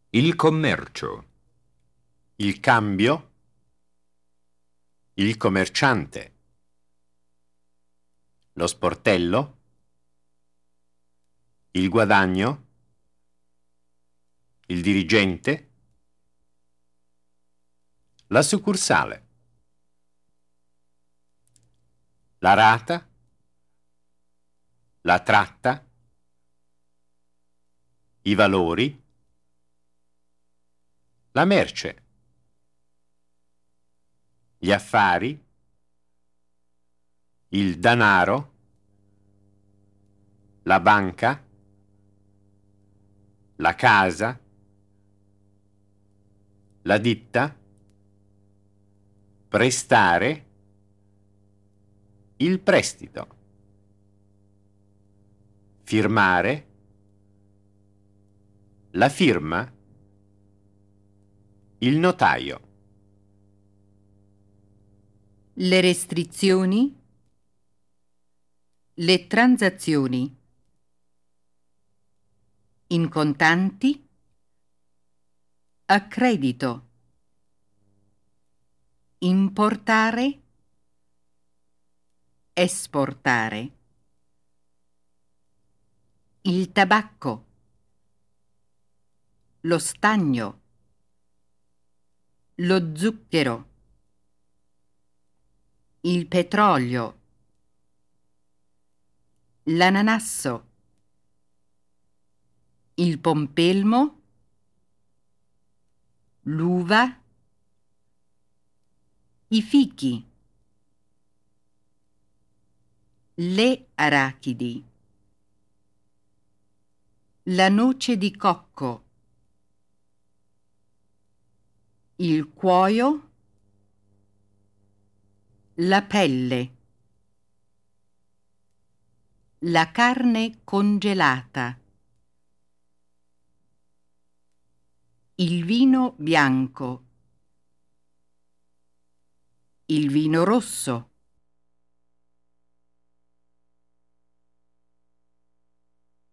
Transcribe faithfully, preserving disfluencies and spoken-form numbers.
il commercio, il cambio, il commerciante, lo sportello, il guadagno, il dirigente, la succursale, la rata, la tratta, i valori, la merce, gli affari, il danaro, la banca, la casa, la ditta, prestare, il prestito, firmare, la firma, il notaio. Le restrizioni, le transazioni, in contanti, a credito, importare, esportare, il tabacco, lo stagno, lo zucchero, il petrolio, l'ananasso, il pompelmo, l'uva, i fichi, le arachidi, la noce di cocco, il cuoio, la pelle, la carne congelata, il vino bianco, il vino rosso,